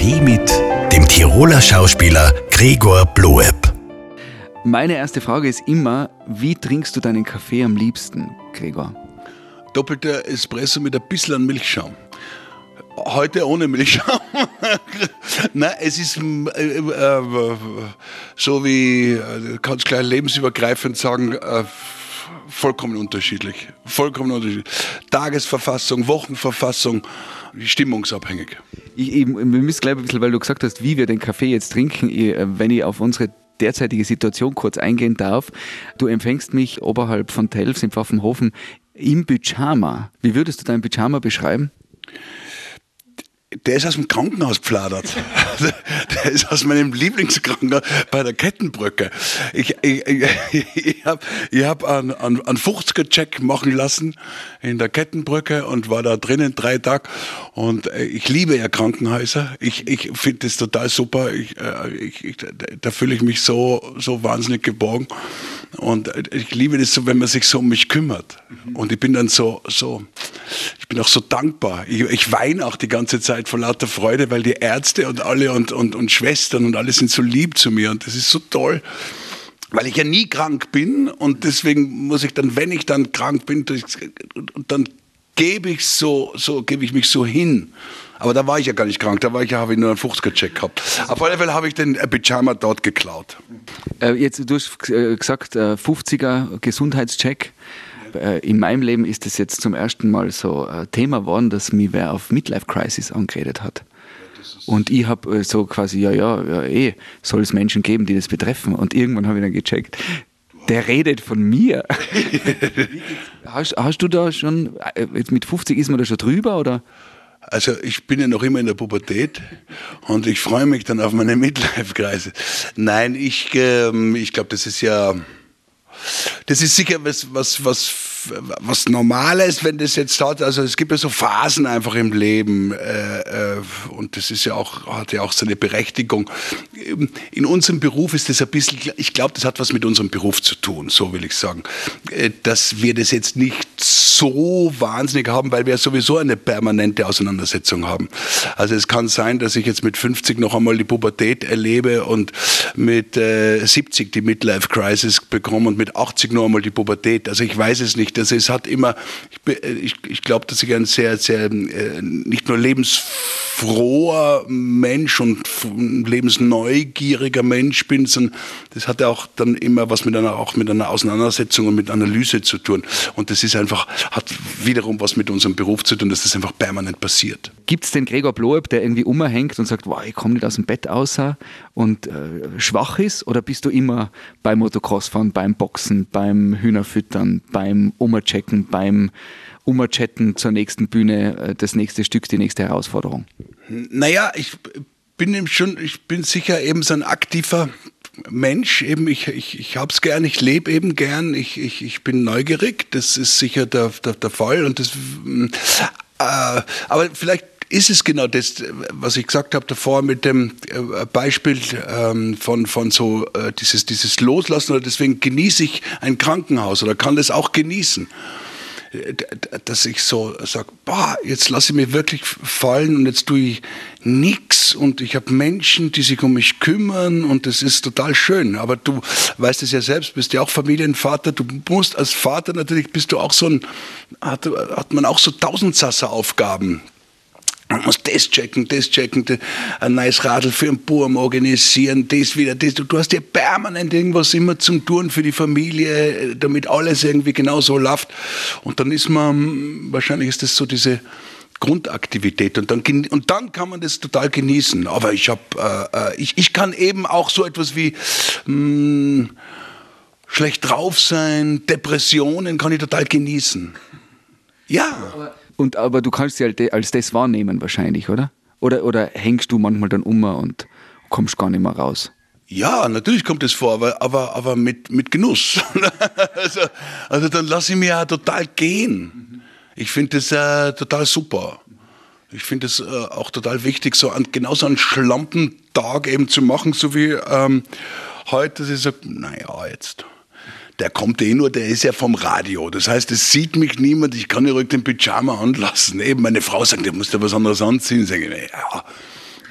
Kaffee mit dem Tiroler Schauspieler Gregor Bloeb. Meine erste Frage ist immer, wie trinkst du deinen Kaffee am liebsten, Gregor? Doppelter Espresso mit ein bisschen an Milchschaum. Heute ohne Milchschaum. Nein, es ist so wie, kannst gleich lebensübergreifend sagen, vollkommen unterschiedlich. Vollkommen unterschiedlich. Tagesverfassung, Wochenverfassung, stimmungsabhängig. Wir müssen gleich ein bisschen, weil du gesagt hast, wie wir den Kaffee jetzt trinken, wenn ich auf unsere derzeitige Situation kurz eingehen darf. Du empfängst mich oberhalb von Telfs im Pfaffenhofen im Pyjama. Wie würdest du dein Pyjama beschreiben? Der ist aus dem Krankenhaus gepfladert. Der ist aus meinem Lieblingskrankenhaus bei der Kettenbrücke. Ich hab einen 50er-Check machen lassen in der Kettenbrücke und war da drinnen 3 Tage. Und ich liebe ja Krankenhäuser. Ich finde das total super. Da fühle ich mich so wahnsinnig geborgen. Und ich liebe das so, wenn man sich so um mich kümmert. Und ich bin dann ich bin auch so dankbar. Ich weine auch die ganze Zeit vor lauter Freude, weil die Ärzte und alle und Schwestern und alle sind so lieb zu mir. Und das ist so toll, weil ich ja nie krank bin. Und deswegen muss ich dann, wenn ich dann krank bin, dann gebe ich mich so hin. Aber da war ich ja gar nicht krank, habe ich nur einen 50er-Check gehabt. Auf alle Fälle habe ich den Pyjama dort geklaut. Jetzt, du hast gesagt, 50er Gesundheitscheck. In meinem Leben ist das jetzt zum ersten Mal so ein Thema geworden, dass mich wer auf Midlife-Crisis angeredet hat. Und ich habe so quasi, soll es Menschen geben, die das betreffen. Und irgendwann habe ich dann gecheckt, der redet von mir. Hast du da schon, jetzt mit 50 ist man da schon drüber, oder? Also ich bin ja noch immer in der Pubertät und ich freue mich dann auf meine Midlife-Crisis. Nein, ich glaube, das ist sicher was Normales, wenn das jetzt hat. Also es gibt ja so Phasen einfach im Leben und das ist hat ja auch seine Berechtigung. In unserem Beruf ist das ein bisschen, ich glaube, das hat was mit unserem Beruf zu tun, so will ich sagen, dass wir das jetzt nicht so wahnsinnig haben, weil wir sowieso eine permanente Auseinandersetzung haben. Also es kann sein, dass ich jetzt mit 50 noch einmal die Pubertät erlebe und mit 70 die Midlife-Crisis bekomme und mit 80 noch einmal die Pubertät. Also ich weiß es nicht. Also es hat immer, ich glaube, dass ich ein sehr, sehr nicht nur lebensfroher Mensch und lebensneugieriger Mensch bin, sondern das hat ja auch dann immer was mit einer Auseinandersetzung und mit Analyse zu tun. Und das ist einfach, hat wiederum was mit unserem Beruf zu tun, dass das einfach permanent passiert. Gibt es den Gregor Bloeb, der irgendwie umhängt und sagt, wow, ich komme nicht aus dem Bett außer und schwach ist? Oder bist du immer beim Motocrossfahren, beim Boxen, beim Hühnerfüttern, beim Umchecken, beim Umchatten zur nächsten Bühne, das nächste Stück, die nächste Herausforderung? Naja, ich bin sicher eben so ein aktiver Mensch, eben ich hab's gern, ich lebe eben gern, ich bin neugierig, das ist sicher der Fall und das, aber vielleicht ist es genau das, was ich gesagt habe davor mit dem Beispiel von so dieses Loslassen, oder deswegen genieße ich ein Krankenhaus oder kann das auch genießen. Dass ich so sage, jetzt lasse ich mich wirklich fallen und jetzt tue ich nichts und ich habe Menschen, die sich um mich kümmern und das ist total schön. Aber du weißt es ja selbst, bist ja auch Familienvater, du musst als Vater natürlich, bist du auch hat man auch so Tausendsasser-Aufgaben. Man muss das checken, ein neues Radl für einen Burm organisieren, das wieder, das. Du hast ja permanent irgendwas immer zum Tun für die Familie, damit alles irgendwie genauso läuft. Und dann wahrscheinlich ist das so diese Grundaktivität und dann kann man das total genießen. Aber ich kann eben auch so etwas wie schlecht drauf sein, Depressionen kann ich total genießen. Ja. Aber du kannst sie halt als das wahrnehmen wahrscheinlich, oder? Oder hängst du manchmal dann und kommst gar nicht mehr raus? Ja, natürlich kommt das vor, aber mit Genuss. also dann lasse ich mir ja total gehen. Ich finde das total super. Ich finde es auch total wichtig, genauso einen Schlampentag eben zu machen, so wie heute, dass ich sage, naja, jetzt... Der kommt nur, der ist ja vom Radio. Das heißt, es sieht mich niemand, ich kann ja ruhig den Pyjama anlassen. Eben meine Frau sagt, du musst ja was anderes anziehen. Sag ich, ja,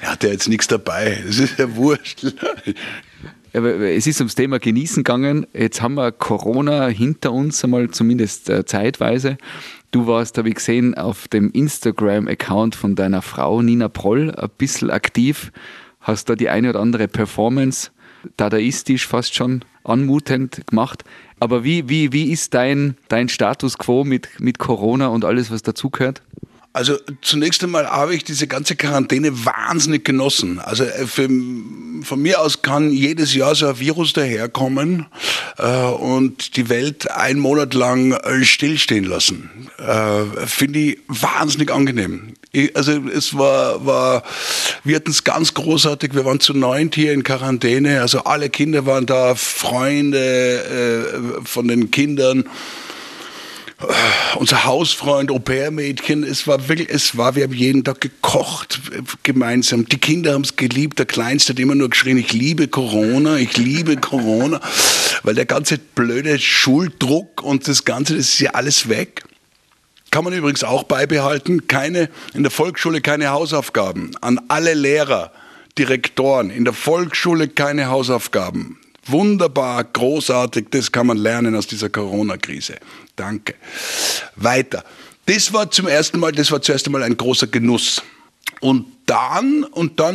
Er hat ja jetzt nichts dabei, das ist ja wurscht. Aber es ist ums Thema Genießen gegangen. Jetzt haben wir Corona hinter uns, einmal zumindest zeitweise. Du warst, habe ich gesehen, auf dem Instagram-Account von deiner Frau Nina Proll ein bisschen aktiv. Hast da die eine oder andere Performance, dadaistisch fast schon anmutend gemacht. Aber wie ist dein Status quo mit Corona und alles, was dazugehört? Also zunächst einmal habe ich diese ganze Quarantäne wahnsinnig genossen. Also von mir aus kann jedes Jahr so ein Virus daherkommen und die Welt einen Monat lang stillstehen lassen. Finde ich wahnsinnig angenehm. Also es wir hatten es ganz großartig, wir waren zu 9 hier in Quarantäne, also alle Kinder waren da, Freunde von den Kindern. Unser Hausfreund, Au-pair-Mädchen, wir haben jeden Tag gekocht gemeinsam. Die Kinder haben es geliebt, der Kleinste hat immer nur geschrien, ich liebe Corona, weil der ganze blöde Schuldruck und das ist ja alles weg. Kann man übrigens auch beibehalten, in der Volksschule keine Hausaufgaben. An alle Lehrer, Direktoren, in der Volksschule keine Hausaufgaben. Wunderbar, großartig, das kann man lernen aus dieser Corona-Krise. Danke. Weiter. Das war zuerst einmal ein großer Genuss. Und dann,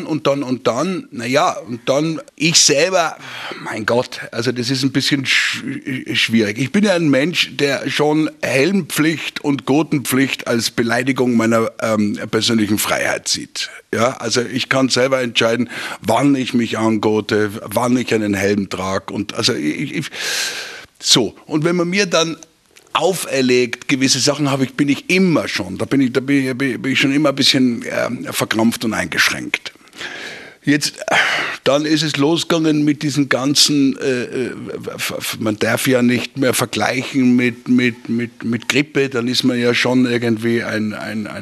ich selber, mein Gott, also das ist ein bisschen schwierig. Ich bin ja ein Mensch, der schon Helmpflicht und Gotenpflicht als Beleidigung meiner persönlichen Freiheit sieht. Ja, also ich kann selber entscheiden, wann ich mich angote, wann ich einen Helm trage. Und also so. Und wenn man mir dann auferlegt, gewisse Sachen bin ich immer schon, da bin ich schon immer ein bisschen verkrampft und eingeschränkt. Jetzt, dann ist es losgegangen mit diesen ganzen, man darf ja nicht mehr vergleichen mit Grippe, dann ist man ja schon irgendwie ein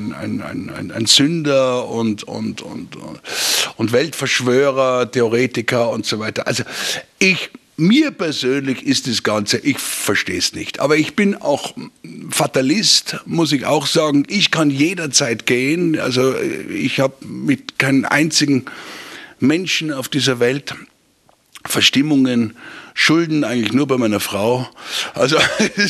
Sünder und Weltverschwörer, Theoretiker und so weiter. Also mir persönlich ist das Ganze, ich verstehe es nicht. Aber ich bin auch Fatalist, muss ich auch sagen. Ich kann jederzeit gehen. Also ich habe mit keinem einzigen Menschen auf dieser Welt Verstimmungen, Schulden eigentlich nur bei meiner Frau. Also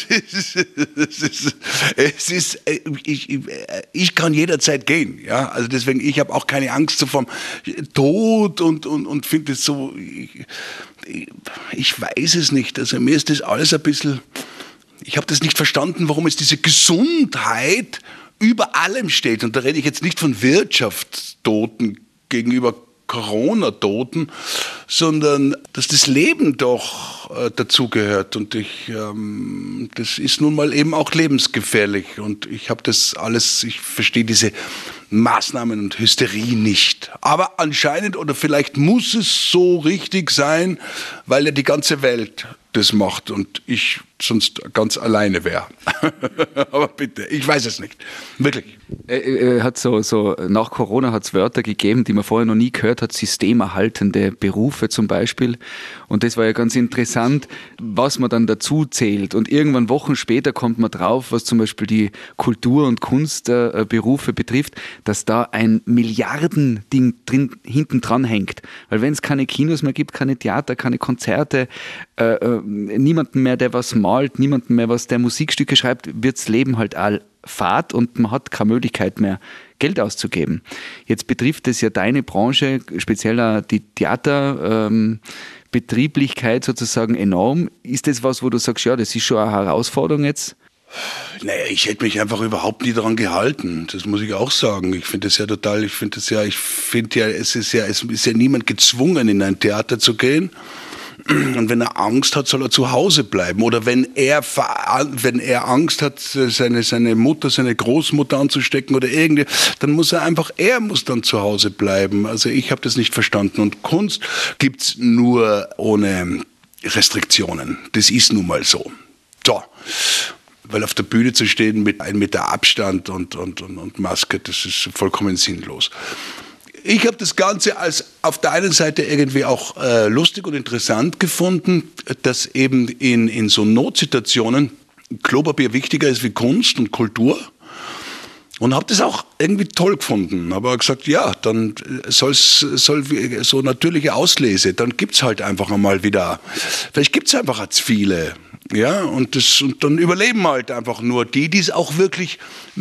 ich kann jederzeit gehen. Ja? Also deswegen, ich habe auch keine Angst vom Tod und finde es so, ich weiß es nicht. Also mir ist das alles ein bisschen, ich habe das nicht verstanden, warum es diese Gesundheit über allem steht. Und da rede ich jetzt nicht von Wirtschaftstoten gegenüber Corona-Toten, sondern dass das Leben doch dazugehört. Und das ist nun mal eben auch lebensgefährlich. Und ich verstehe diese Maßnahmen und Hysterie nicht. Aber anscheinend, oder vielleicht muss es so richtig sein, weil ja die ganze Welt das macht und ich sonst ganz alleine wäre. Aber bitte, ich weiß es nicht. Wirklich. Hat so nach Corona hat es Wörter gegeben, die man vorher noch nie gehört hat, systemerhaltende Berufe zum Beispiel. Und das war ja ganz interessant, was man dann dazu zählt. Und irgendwann Wochen später kommt man drauf, was zum Beispiel die Kultur- und Kunstberufe betrifft, dass da ein Milliardending hinten dran hängt. Weil wenn es keine Kinos mehr gibt, keine Theater, keine Konzerte, niemanden mehr, der was malt, niemanden mehr, der Musikstücke schreibt, wirds Leben halt all fad und man hat keine Möglichkeit mehr, Geld auszugeben. Jetzt betrifft es ja deine Branche, speziell die Theaterbetrieblichkeit sozusagen enorm. Ist das was, wo du sagst, ja, das ist schon eine Herausforderung jetzt? Naja, ich hätte mich einfach überhaupt nie daran gehalten. Das muss ich auch sagen. Es ist ja niemand gezwungen, in ein Theater zu gehen. Und wenn er Angst hat, soll er zu Hause bleiben. Oder wenn er Angst hat, seine Mutter, seine Großmutter anzustecken oder dann muss dann zu Hause bleiben. Also ich habe das nicht verstanden. Und Kunst gibt's nur ohne Restriktionen. Das ist nun mal so. So. Weil auf der Bühne zu stehen mit 1 Meter Abstand und Maske, das ist vollkommen sinnlos. Ich habe das Ganze als auf der einen Seite irgendwie auch lustig und interessant gefunden, dass eben in so Notsituationen Klopapier wichtiger ist wie Kunst und Kultur. Und habe das auch irgendwie toll gefunden. Aber gesagt, ja, dann soll so natürliche Auslese, dann gibt's halt einfach einmal wieder, vielleicht gibt's einfach als viele. Ja, und dann überleben halt einfach nur die es auch wirklich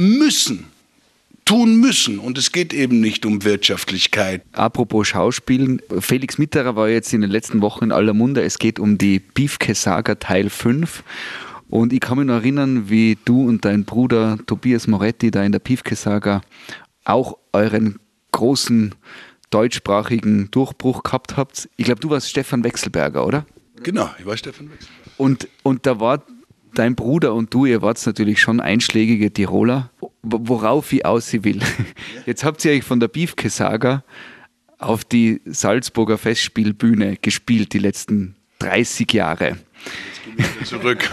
tun müssen. Und es geht eben nicht um Wirtschaftlichkeit. Apropos Schauspielen, Felix Mitterer war jetzt in den letzten Wochen in aller Munde. Es geht um die Piefke-Saga Teil 5. Und ich kann mich noch erinnern, wie du und dein Bruder Tobias Moretti da in der Piefke-Saga auch euren großen deutschsprachigen Durchbruch gehabt habt. Ich glaube, du warst Stefan Wechselberger, oder? Genau, ich war Stefan Wechselberger. Und da war dein Bruder und du, ihr wart natürlich schon einschlägige Tiroler, worauf ich aussehen will. Jetzt habt ihr euch von der Piefke-Saga auf die Salzburger Festspielbühne gespielt, die letzten 30 Jahre. Zurück.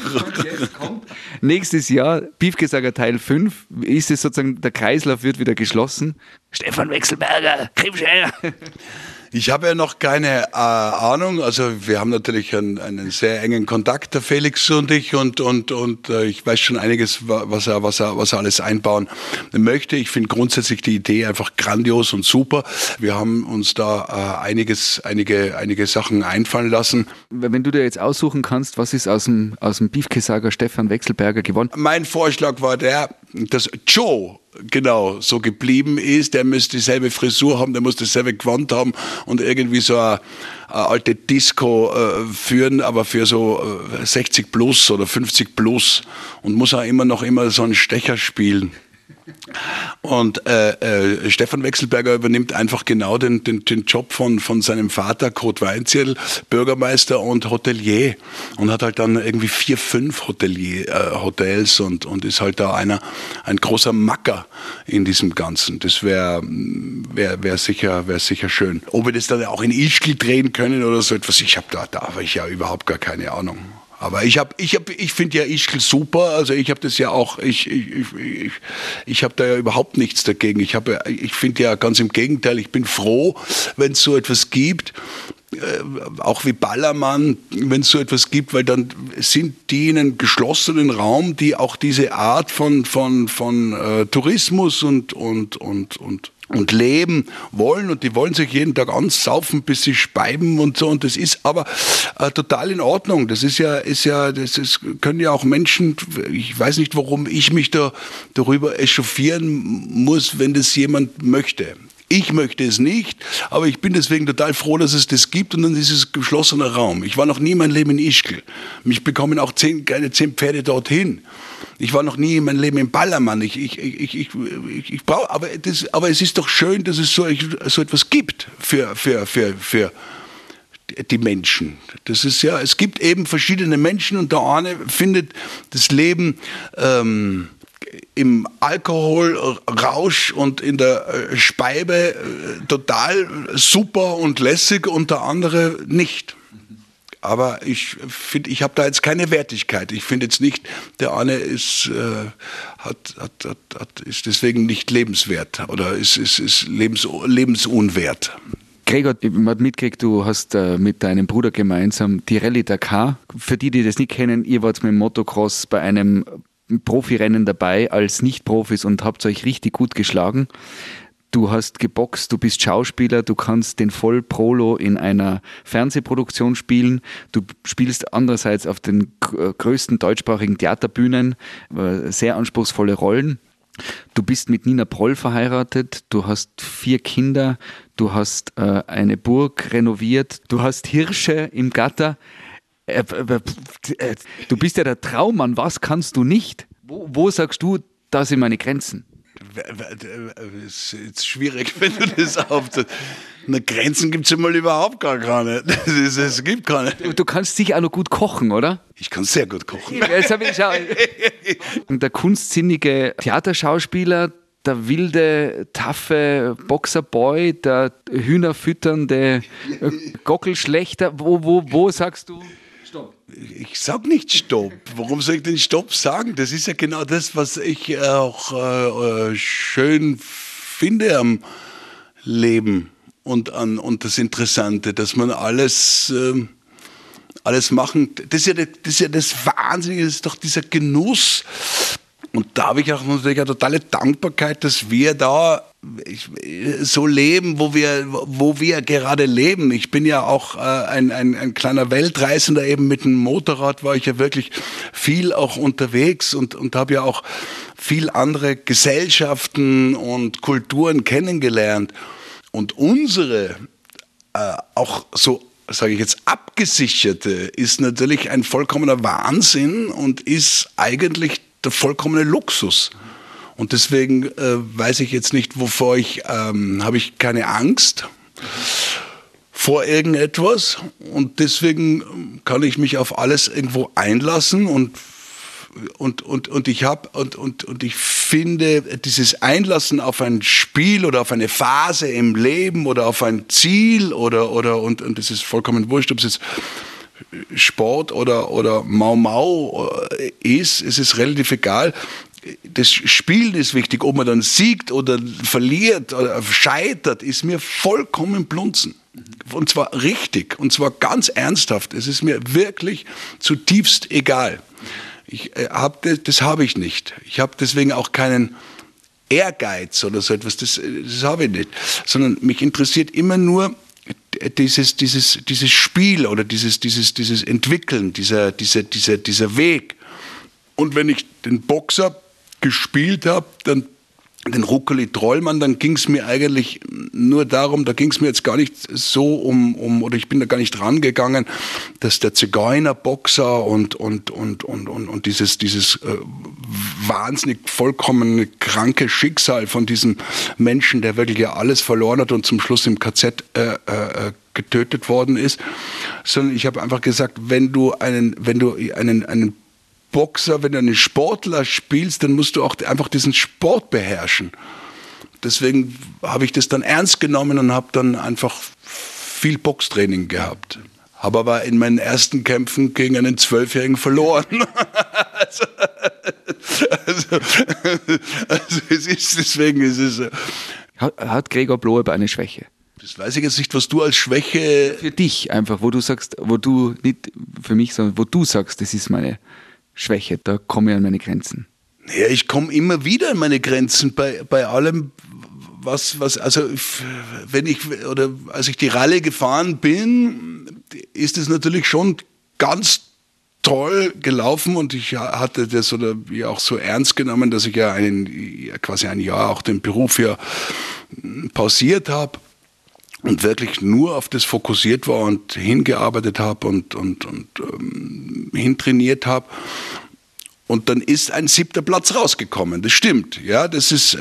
Nächstes Jahr, Piefke-Saga Teil 5, ist es sozusagen, der Kreislauf wird wieder geschlossen. Stefan Wechselberger, komm schnell! Ich habe ja noch keine Ahnung, also wir haben natürlich einen sehr engen Kontakt, der Felix und ich, und ich weiß schon einiges, was er alles einbauen möchte. Ich finde grundsätzlich die Idee einfach grandios und super. Wir haben uns da einige Sachen einfallen lassen. Wenn du dir jetzt aussuchen kannst, was ist aus dem Piefke-Saga Stefan Wechselberger geworden? Mein Vorschlag war dass Joe genau so geblieben ist. Der müsste dieselbe Frisur haben, der muss dasselbe Gewand haben und irgendwie so eine alte Disco führen, aber für so 60 plus oder 50 plus, und muss auch immer so einen Stecher spielen. Und Stefan Wechselberger übernimmt einfach genau den Job von seinem Vater, Kurt Weinzierl, Bürgermeister und Hotelier, und hat halt dann irgendwie 4, 5 Hotels und ist halt da ein großer Macker in diesem Ganzen. Das wäre sicher schön. Ob wir das dann auch in Ischgl drehen können oder so etwas, da habe ich ja überhaupt gar keine Ahnung. Aber ich finde ja Ischgl super, also ich habe das ja auch, ich habe da ja überhaupt nichts dagegen. Ich finde ja ganz im Gegenteil, ich bin froh, wenn es so etwas gibt, auch wie Ballermann, wenn es so etwas gibt, weil dann sind die in einem geschlossenen Raum, die auch diese Art von Tourismus und leben wollen, und die wollen sich jeden Tag ansaufen, bis sie speiben und so, und das ist aber total in Ordnung. Das können ja auch Menschen, ich weiß nicht, warum ich mich darüber echauffieren muss, wenn das jemand möchte. Ich möchte es nicht, aber ich bin deswegen total froh, dass es das gibt, und dann ist es geschlossener Raum. Ich war noch nie in meinem Leben in Ischgl. Mich bekommen auch 10 Pferde dorthin. Ich war noch nie in meinem Leben im Ballermann. Ich brauche, aber es ist doch schön, dass es so etwas gibt für die Menschen. Das ist ja, es gibt eben verschiedene Menschen, und der eine findet das Leben im Alkoholrausch und in der Speibe total super und lässig, und der andere nicht. Aber ich finde, ich habe da jetzt keine Wertigkeit. Ich finde jetzt nicht, der eine ist deswegen nicht lebenswert oder ist lebensunwert. Gregor, ich habe mitgekriegt, du hast mit deinem Bruder gemeinsam die Rallye Dakar. Für die das nicht kennen, ihr wart mit dem Motocross bei einem Profirennen dabei als Nicht-Profis und habt euch richtig gut geschlagen. Du hast geboxt, du bist Schauspieler, du kannst den Vollprolo in einer Fernsehproduktion spielen. Du spielst andererseits auf den größten deutschsprachigen Theaterbühnen sehr anspruchsvolle Rollen. Du bist mit Nina Proll verheiratet, du hast 4 Kinder, du hast eine Burg renoviert, du hast Hirsche im Gatter. Du bist ja der Traummann, was kannst du nicht? Wo sagst du, da sind meine Grenzen? Es ist jetzt schwierig, wenn du das aufzählst. Grenzen gibt es ja mal überhaupt gar keine. Es gibt keine. Du kannst sicher auch noch gut kochen, oder? Ich kann sehr gut kochen. Der kunstsinnige Theaterschauspieler, der wilde, taffe Boxerboy, der hühnerfütternde Gockelschlechter, wo sagst du Stopp? Ich sag nicht Stopp. Warum soll ich denn Stopp sagen? Das ist ja genau das, was ich auch schön finde am Leben und das Interessante, dass man alles machen. Das ist ja das Wahnsinnige, das ist doch dieser Genuss, Und da habe ich auch natürlich eine totale Dankbarkeit, dass wir da so leben, wo wir gerade leben. Ich bin ja auch ein kleiner Weltreisender, eben mit dem Motorrad war ich ja wirklich viel auch unterwegs und habe ja auch viel andere Gesellschaften und Kulturen kennengelernt. Und unsere auch so, sage ich jetzt, abgesicherte ist natürlich ein vollkommener Wahnsinn und ist eigentlich der vollkommene Luxus. Und deswegen weiß ich jetzt nicht, wovor habe ich keine Angst vor irgendetwas. Und deswegen kann ich mich auf alles irgendwo einlassen und ich finde, dieses Einlassen auf ein Spiel oder auf eine Phase im Leben oder auf ein Ziel und das ist vollkommen wurscht, ob es jetzt Sport oder Mau Mau ist, es ist relativ egal. Das Spielen ist wichtig, ob man dann siegt oder verliert oder scheitert, ist mir vollkommen blunzen. Und zwar richtig, und zwar ganz ernsthaft. Es ist mir wirklich zutiefst egal. Das habe ich nicht. Ich habe deswegen auch keinen Ehrgeiz oder so etwas, das habe ich nicht. Sondern mich interessiert immer nur dieses Spiel oder dieses Entwickeln, dieser Weg. Und wenn ich den Boxer gespielt habe, dann den Ruckeli Trollmann, dann ging es mir eigentlich nur darum, da ging es mir jetzt gar nicht so oder ich bin da gar nicht rangegangen, dass der Zigeunerboxer und dieses wahnsinnig vollkommen kranke Schicksal von diesem Menschen, der wirklich ja alles verloren hat und zum Schluss im KZ getötet worden ist, sondern ich habe einfach gesagt, wenn du einen Boxer, wenn du einen Sportler spielst, dann musst du auch einfach diesen Sport beherrschen. Deswegen habe ich das dann ernst genommen und habe dann einfach viel Boxtraining gehabt. Habe aber in meinen ersten Kämpfen gegen einen 12-Jährigen verloren. Deswegen ist es. Hat Gregor Bloeb eine Schwäche? Das weiß ich jetzt nicht, was du als Schwäche. Für dich einfach, wo du sagst, nicht für mich, sondern wo du sagst, das ist meine Schwäche, da komme ich an meine Grenzen. Ja, ich komme immer wieder an meine Grenzen bei allem, also als ich die Rallye gefahren bin, ist es natürlich schon ganz toll gelaufen und ich hatte das auch so ernst genommen, dass ich ja quasi ein Jahr auch den Beruf ja pausiert habe und wirklich nur auf das fokussiert war und hingearbeitet habe und hintrainiert habe. Und dann ist ein 7. Platz rausgekommen, das stimmt. Ja, das ist,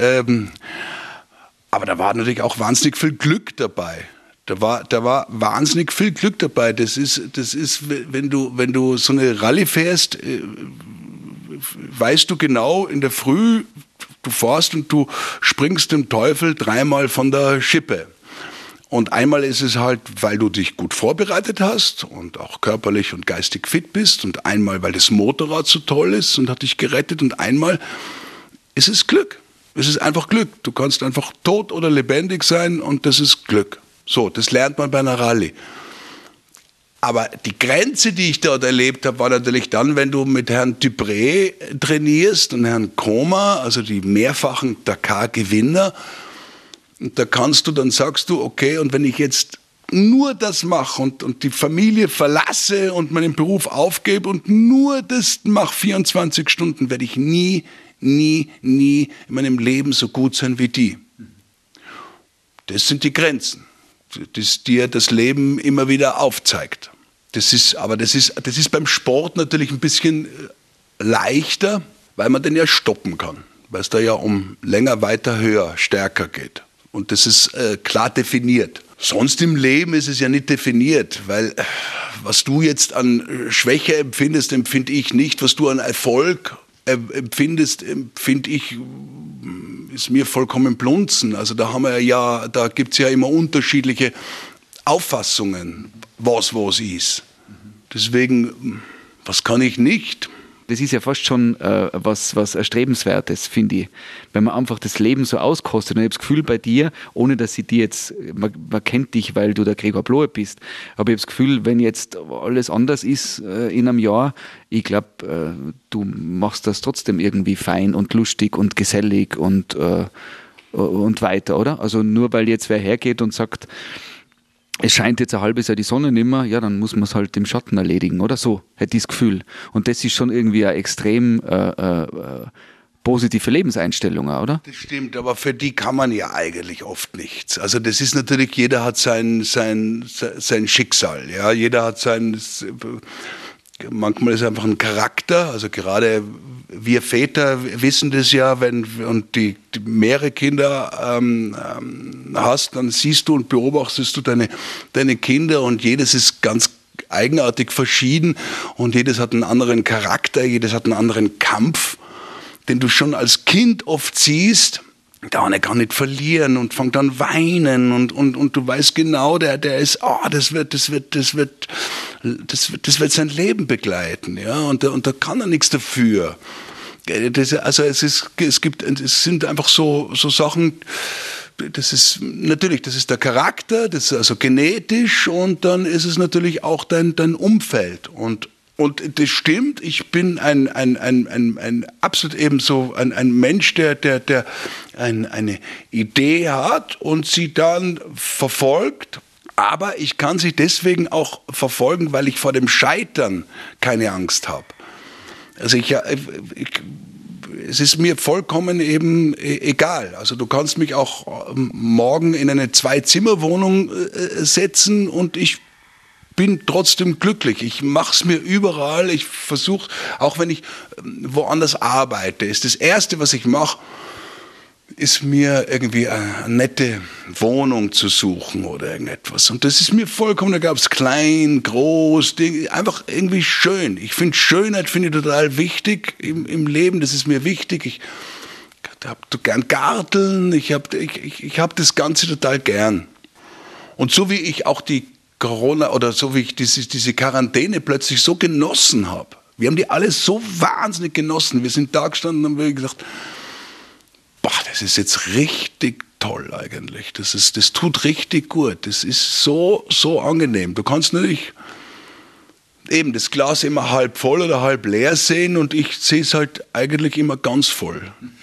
aber da war natürlich auch wahnsinnig viel Glück dabei. Da war wahnsinnig viel Glück dabei. Das ist, wenn du so eine Rallye fährst, weißt du genau in der Früh, du fährst und du springst dem Teufel 3-mal von der Schippe. Und einmal ist es halt, weil du dich gut vorbereitet hast und auch körperlich und geistig fit bist und einmal, weil das Motorrad so toll ist und hat dich gerettet und einmal ist es Glück. Es ist einfach Glück. Du kannst einfach tot oder lebendig sein und das ist Glück. So, das lernt man bei einer Rallye. Aber die Grenze, die ich dort erlebt habe, war natürlich dann, wenn du mit Herrn Dupré trainierst und Herrn Koma, also die mehrfachen Dakar-Gewinner. Und da sagst du, okay, und wenn ich jetzt nur das mache und die Familie verlasse und meinen Beruf aufgebe und nur das mache 24 Stunden, werde ich nie in meinem Leben so gut sein wie die. Das sind die Grenzen, die dir das Leben immer wieder aufzeigt. Das ist beim Sport natürlich ein bisschen leichter, weil man den ja stoppen kann, weil es da ja um länger, weiter, höher, stärker geht. Und das ist klar definiert. Sonst im Leben ist es ja nicht definiert, weil was du jetzt an Schwäche empfindest, empfinde ich nicht. Was du an Erfolg empfindest, empfinde ich, ist mir vollkommen blunzen. Also da gibt es ja immer unterschiedliche Auffassungen, was ist. Deswegen, was kann ich nicht? Das ist ja fast schon was Erstrebenswertes, finde ich. Wenn man einfach das Leben so auskostet. Und ich habe das Gefühl bei dir, ohne dass ich dir jetzt, man kennt dich, weil du der Gregor Blohe bist, aber ich habe das Gefühl, wenn jetzt alles anders ist in einem Jahr, ich glaube, du machst das trotzdem irgendwie fein und lustig und gesellig und weiter, oder? Also nur weil jetzt wer hergeht und sagt, es scheint jetzt ein halbes Jahr die Sonne nicht mehr, ja, dann muss man es halt im Schatten erledigen, oder so, hätte ich das Gefühl. Und das ist schon irgendwie eine extrem positive Lebenseinstellung, oder? Das stimmt, aber für die kann man ja eigentlich oft nichts. Also das ist natürlich, jeder hat sein Schicksal, ja, jeder hat manchmal ist es einfach ein Charakter, also gerade wir Väter wissen das ja, und die mehrere Kinder hast, dann siehst du und beobachtest du deine Kinder und jedes ist ganz eigenartig verschieden und jedes hat einen anderen Charakter, jedes hat einen anderen Kampf, den du schon als Kind oft siehst. Der eine kann nicht verlieren und fängt an weinen und du weißt genau, der ist, das wird sein Leben begleiten, ja, und da kann er nichts dafür. Es sind einfach so Sachen, das ist der Charakter, das ist also genetisch und dann ist es natürlich auch dein Umfeld und das stimmt, ich bin ein absolut ebenso ein Mensch, der eine Idee hat und sie dann verfolgt, aber ich kann sie deswegen auch verfolgen, weil ich vor dem Scheitern keine Angst habe. Also es ist mir vollkommen eben egal. Also du kannst mich auch morgen in eine 2-Zimmer-Wohnung setzen und ich bin trotzdem glücklich. Ich mache es mir überall. Ich versuche, auch wenn ich woanders arbeite, ist das Erste, was ich mache, ist mir irgendwie eine nette Wohnung zu suchen oder irgendetwas. Und das ist mir vollkommen, da gab es klein, groß, einfach irgendwie schön. Ich finde Schönheit total wichtig im Leben, das ist mir wichtig. Ich habe gern Garteln, ich hab das Ganze total gern. Und so wie ich auch die Corona oder so wie ich diese Quarantäne plötzlich so genossen habe. Wir haben die alle so wahnsinnig genossen. Wir sind da gestanden und haben gesagt, das ist jetzt richtig toll eigentlich. Das tut richtig gut. Das ist so angenehm. Du kannst natürlich eben das Glas immer halb voll oder halb leer sehen und ich sehe es halt eigentlich immer ganz voll.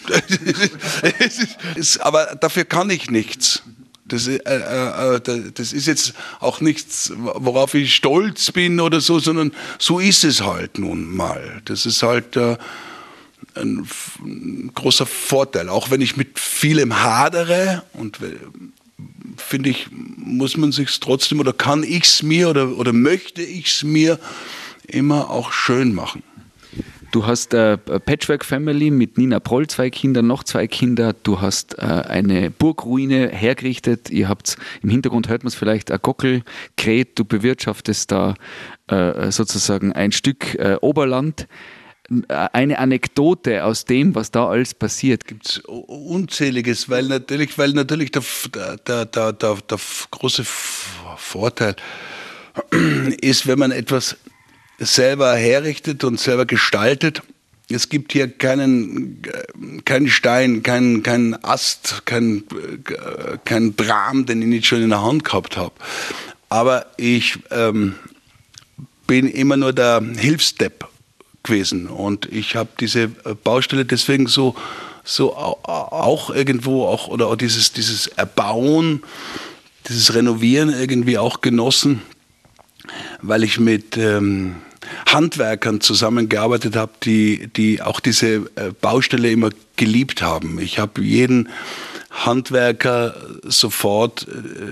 Aber dafür kann ich nichts. Das ist jetzt auch nichts, worauf ich stolz bin oder so, sondern so ist es halt nun mal. Das ist halt ein großer Vorteil. Auch wenn ich mit vielem hadere und finde ich, muss man sich trotzdem oder kann ich es mir oder möchte ich es mir immer auch schön machen. Du hast eine Patchwork-Family mit Nina Proll, 2 Kinder, noch 2 Kinder. Du hast eine Burgruine hergerichtet. Ihr habt, im Hintergrund hört man es vielleicht, ein Gockelkret. Du bewirtschaftest da sozusagen ein Stück Oberland. Eine Anekdote aus dem, was da alles passiert. Gibt es Unzähliges, weil natürlich der große Vorteil ist, wenn man etwas selber herrichtet und selber gestaltet. Es gibt hier keinen Stein, keinen Ast, keinen Bram, den ich nicht schon in der Hand gehabt habe. Aber ich bin immer nur der Hilfsdepp gewesen und ich habe diese Baustelle deswegen so auch irgendwo auch oder auch dieses Erbauen, dieses Renovieren irgendwie auch genossen, weil ich mit Handwerkern zusammengearbeitet habe, die auch diese Baustelle immer geliebt haben. Ich habe jeden Handwerker sofort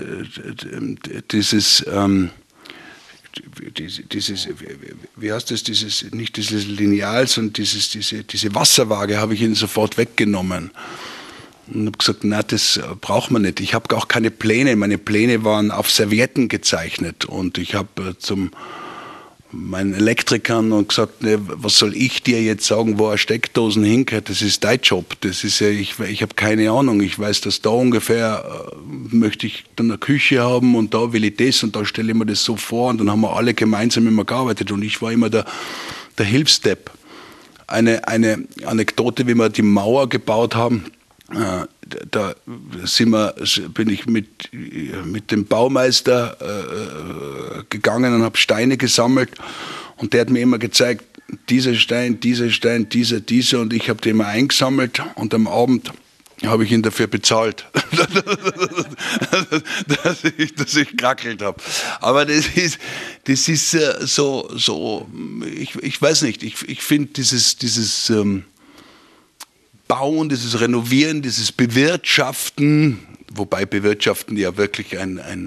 wie heißt das, nicht dieses Lineal, sondern diese Wasserwaage habe ich ihnen sofort weggenommen. Und habe gesagt, na, das braucht man nicht. Ich habe auch keine Pläne. Meine Pläne waren auf Servietten gezeichnet. Und ich habe zu meinen Elektrikern und gesagt, ne, was soll ich dir jetzt sagen, wo eine Steckdosen hingehört? Das ist dein Job. Das ist ja, ich habe keine Ahnung. Ich weiß, dass da ungefähr möchte ich dann eine Küche haben und da will ich das und da stelle ich mir das so vor. Und dann haben wir alle gemeinsam immer gearbeitet und ich war immer der Hilfsdepp. eine Anekdote, wie wir die Mauer gebaut haben. Da bin ich mit dem Baumeister gegangen und habe Steine gesammelt. Und der hat mir immer gezeigt, dieser Stein, dieser und ich habe die immer eingesammelt und am Abend habe ich ihn dafür bezahlt, dass ich krackelt habe. Aber das ist so ich weiß nicht, ich finde dieses Bauen, dieses Renovieren, dieses Bewirtschaften, wobei Bewirtschaften ja wirklich ein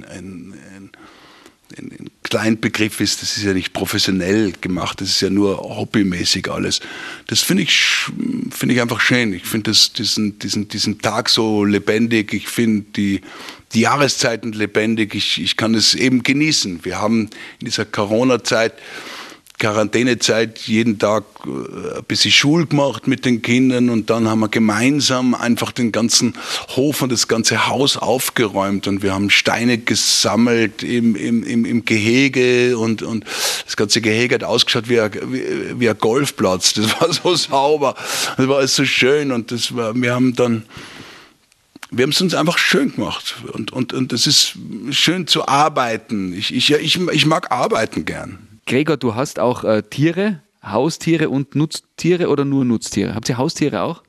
Kleinbegriff ist, das ist ja nicht professionell gemacht, das ist ja nur hobbymäßig alles. Das finde ich einfach schön. Ich finde diesen Tag so lebendig, ich finde die Jahreszeiten lebendig, ich kann es eben genießen. Wir haben in dieser Quarantänezeit jeden Tag ein bisschen Schule gemacht mit den Kindern und dann haben wir gemeinsam einfach den ganzen Hof und das ganze Haus aufgeräumt und wir haben Steine gesammelt im Gehege und das ganze Gehege hat ausgeschaut wie ein Golfplatz. Das war so sauber, das war alles so schön und wir haben es uns einfach schön gemacht und es ist schön zu arbeiten. Ich mag arbeiten gern. Gregor, du hast auch Tiere, Haustiere und Nutztiere oder nur Nutztiere? Habt ihr Haustiere auch?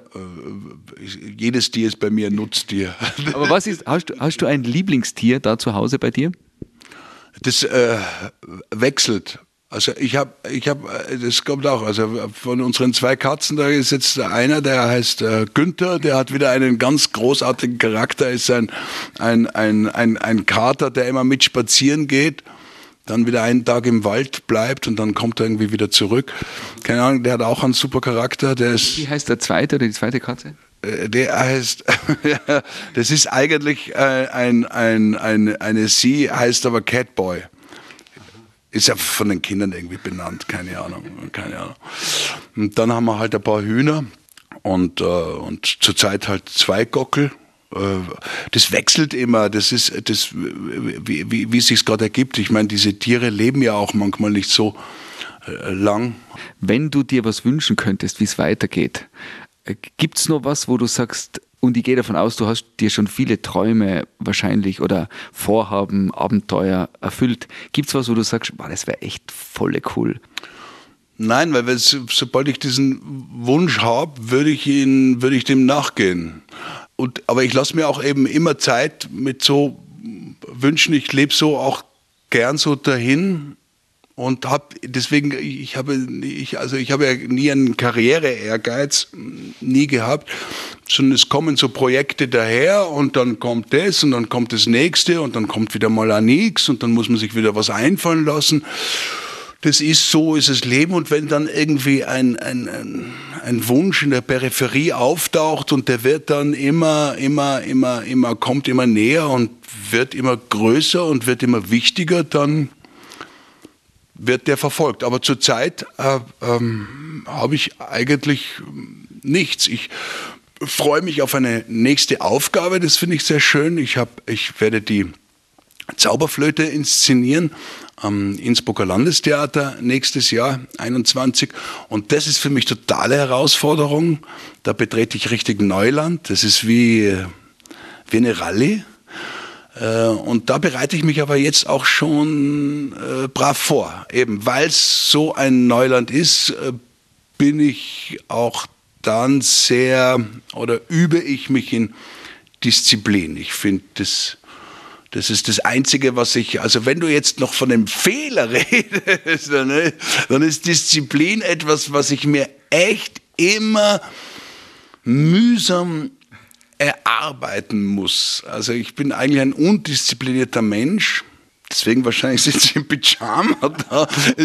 Jedes Tier ist bei mir ein Nutztier. Aber hast du ein Lieblingstier da zu Hause bei dir? Das wechselt. Also das kommt auch, also von unseren 2 Katzen, da ist jetzt einer, der heißt Günther, der hat wieder einen ganz großartigen Charakter, ist ein Kater, der immer mit spazieren geht. Dann wieder einen Tag im Wald bleibt und dann kommt er irgendwie wieder zurück. Keine Ahnung, der hat auch einen super Charakter. Wie heißt der zweite oder die zweite Katze? Der heißt, das ist eigentlich eine Sie, heißt aber Catboy. Ist ja von den Kindern irgendwie benannt, keine Ahnung. Und dann haben wir halt ein paar Hühner und zurzeit halt 2 Gockel. Das wechselt immer, das ist wie es sich gerade ergibt. Ich meine, diese Tiere leben ja auch manchmal nicht so lang. Wenn du dir was wünschen könntest, wie es weitergeht, gibt es noch was, wo du sagst, und ich gehe davon aus, du hast dir schon viele Träume wahrscheinlich oder Vorhaben, Abenteuer erfüllt. Gibt es was, wo du sagst, boah, das wäre echt voll cool? Nein, weil sobald ich diesen Wunsch habe, würde ich dem nachgehen. Aber ich lasse mir auch eben immer Zeit mit so Wünschen. Ich lebe so auch gern so dahin und ich habe ja nie einen Karriere-Ehrgeiz, nie gehabt, sondern es kommen so Projekte daher und dann kommt das und dann kommt das nächste und dann kommt wieder mal ein nix und dann muss man sich wieder was einfallen lassen. Das ist das Leben und wenn dann irgendwie ein Wunsch in der Peripherie auftaucht und der wird dann kommt immer näher und wird immer größer und wird immer wichtiger, dann wird der verfolgt. Aber zurzeit habe ich eigentlich nichts. Ich freue mich auf eine nächste Aufgabe, das finde ich sehr schön. Ich werde die Zauberflöte inszenieren am Innsbrucker Landestheater nächstes Jahr, 21. Und das ist für mich totale Herausforderung. Da betrete ich richtig Neuland. Das ist wie eine Rallye. Und da bereite ich mich aber jetzt auch schon brav vor. Eben weil es so ein Neuland ist, bin ich auch dann übe ich mich in Disziplin. Ich finde, das ist das Einzige, also wenn du jetzt noch von einem Fehler redest, dann ist Disziplin etwas, was ich mir echt immer mühsam erarbeiten muss. Also ich bin eigentlich ein undisziplinierter Mensch, deswegen wahrscheinlich sitze ich im Pyjama da.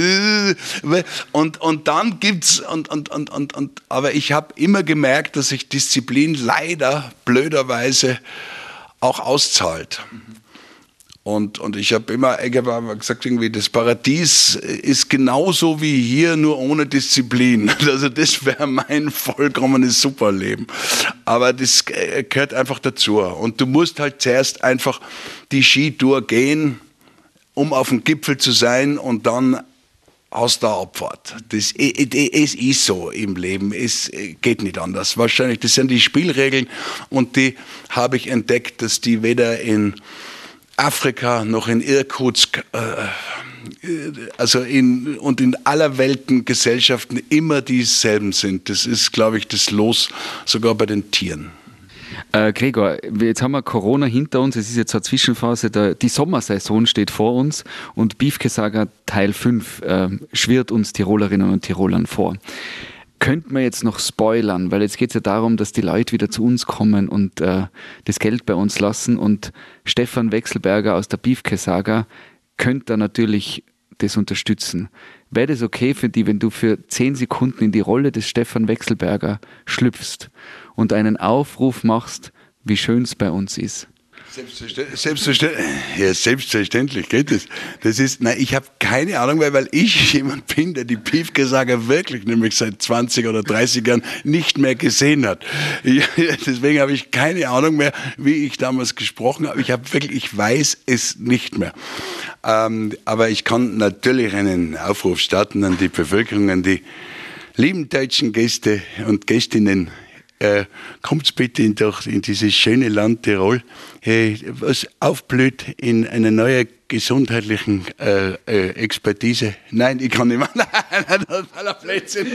Und dann gibt's, aber ich habe immer gemerkt, dass sich Disziplin leider blöderweise auch auszahlt. Und ich habe immer gesagt, irgendwie das Paradies ist genauso wie hier, nur ohne Disziplin. Also das wäre mein vollkommenes Superleben. Aber das gehört einfach dazu. Und du musst halt zuerst einfach die Skitour gehen, um auf dem Gipfel zu sein und dann hast du eine Abfahrt. Es ist so im Leben, es geht nicht anders. Wahrscheinlich, das sind die Spielregeln und die habe ich entdeckt, dass die weder in Afrika noch in Irkutsk, in aller Welten Gesellschaften immer dieselben sind. Das ist, glaube ich, das Los sogar bei den Tieren. Gregor, jetzt haben wir Corona hinter uns, es ist jetzt eine Zwischenphase, die Sommersaison steht vor uns und Piefke-Saga Teil 5 schwirrt uns Tirolerinnen und Tirolern vor. Könnte man jetzt noch spoilern, weil jetzt geht es ja darum, dass die Leute wieder zu uns kommen und das Geld bei uns lassen und Stefan Wechselberger aus der Piefke-Saga könnte da natürlich das unterstützen. Wäre das okay für dich, wenn du für 10 Sekunden in die Rolle des Stefan Wechselberger schlüpfst und einen Aufruf machst, wie schön es bei uns ist? Selbstverständlich geht das. Ich habe keine Ahnung, weil ich jemand bin, der die Piefke-Saga wirklich nämlich seit 20 oder 30 Jahren nicht mehr gesehen hat. Deswegen habe ich keine Ahnung mehr, wie ich damals gesprochen habe. Ich weiß es nicht mehr. Aber ich kann natürlich einen Aufruf starten an die Bevölkerung, an die lieben deutschen Gäste und Gästinnen. Kommt bitte in dieses schöne Land Tirol, was aufblüht in einer neuen gesundheitlichen Expertise. Nein, ich kann nicht mehr. Nein, das ist aller Blödsinn.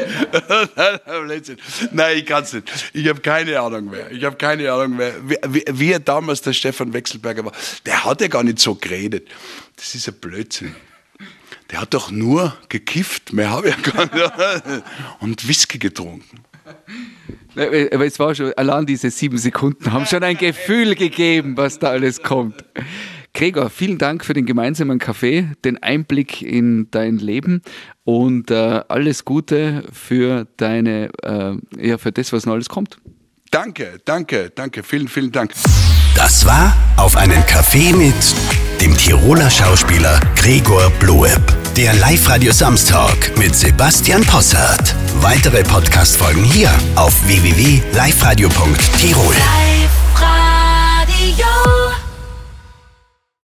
Nein, ich kann es nicht. Ich habe keine Ahnung mehr. Wie er damals der Stefan Wechselberger war. Der hat ja gar nicht so geredet. Das ist ein Blödsinn. Der hat doch nur gekifft. Mehr habe ich ja gar nicht. Und Whisky getrunken. Aber es war schon, allein diese 7 Sekunden haben schon ein Gefühl gegeben, was da alles kommt. Gregor, vielen Dank für den gemeinsamen Kaffee, den Einblick in dein Leben und alles Gute für für das, was noch alles kommt. Danke. Vielen Dank. Das war Auf einen Kaffee mit dem Tiroler Schauspieler Gregor Bloeb. Der Live-Radio Samstag mit Sebastian Possart. Weitere Podcast-Folgen hier auf www.liveradio.tirol.